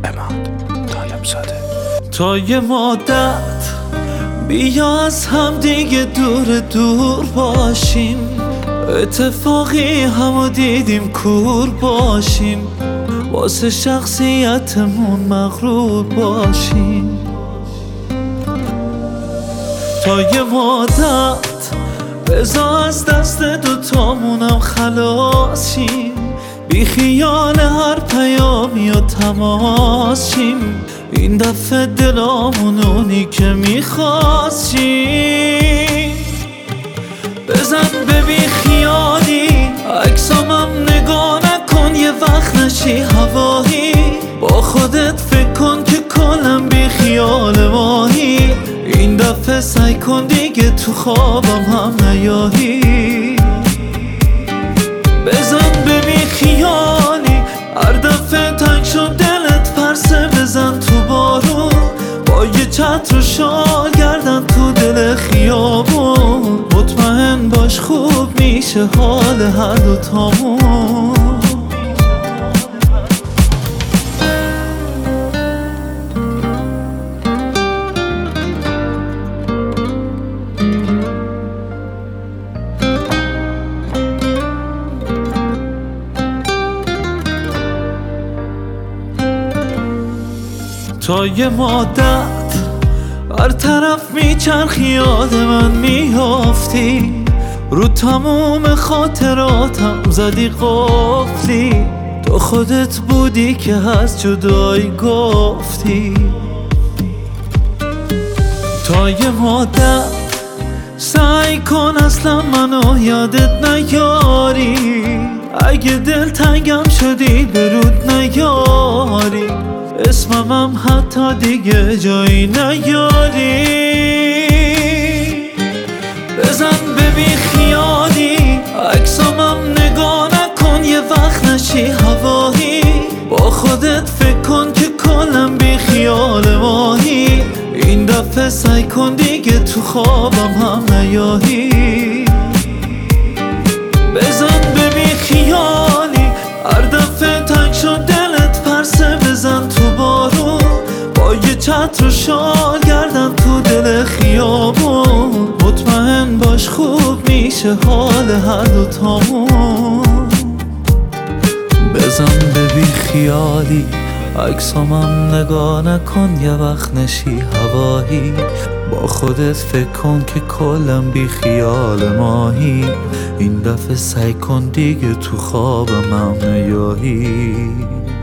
تا یه مدت بیا از هم دیگه دور باشیم، اتفاقی همو دیدیم کور باشیم، واسه شخصیتمون مغرور باشیم. تا یه مدت بذار از دست دوتامونم خلاص شیم، بی خیال هر پیامی و تماس شیم، این دفعه دلامونونی که میخواستیم. بزن به بی خیالی عکسامم نگاه نکن، یه وقت نشی هوایی، با خودت فکر کن که کلم بی خیال ماهی، این دفعه سعی کن دیگه تو خوابم هم نیایی. بزن به بی خیالی هر دفعه تنگ شد دلت پرسه، بزن تو بارون با یه چتر و شال گردن تو دل خیابون، مطمئن باش خوب میشه حال هر دوتامون. تا یه مدت هر طرف میچرخی یاد من میافتی، رو تموم خاطراتم زدی قفلی، تو خودت بودی که از جدایی گفتی. تا یه مدت سعی کن اصلا منو یادت نیاری، اگه دل تنگم شدی برود نیاری، اسممم حتی دیگه جایی نیاری. بزن به بی خیالی عکسامم نگاه نکن، یه وقت نشی هوایی، با خودت فکر کن که کلم بی خیال ماهی، این دفعه سعی کن دیگه تو خوابم هم نیایی. بزن به بی خیالی هر دفعه تنگ شد دلت پرسه، بزن تو بارون با یه چتر و شال گردن تو دل خیابون، مطمئن باش خوب میشه حال هر دوتامون. بزن به بی خیالی عکسامم نگاه نکن، یه وقت نشی هوایی، با خودت فکر کن که کلم بی خیال ماهی، این دفعه سعی کن دیگه تو خوابم هم نیایی.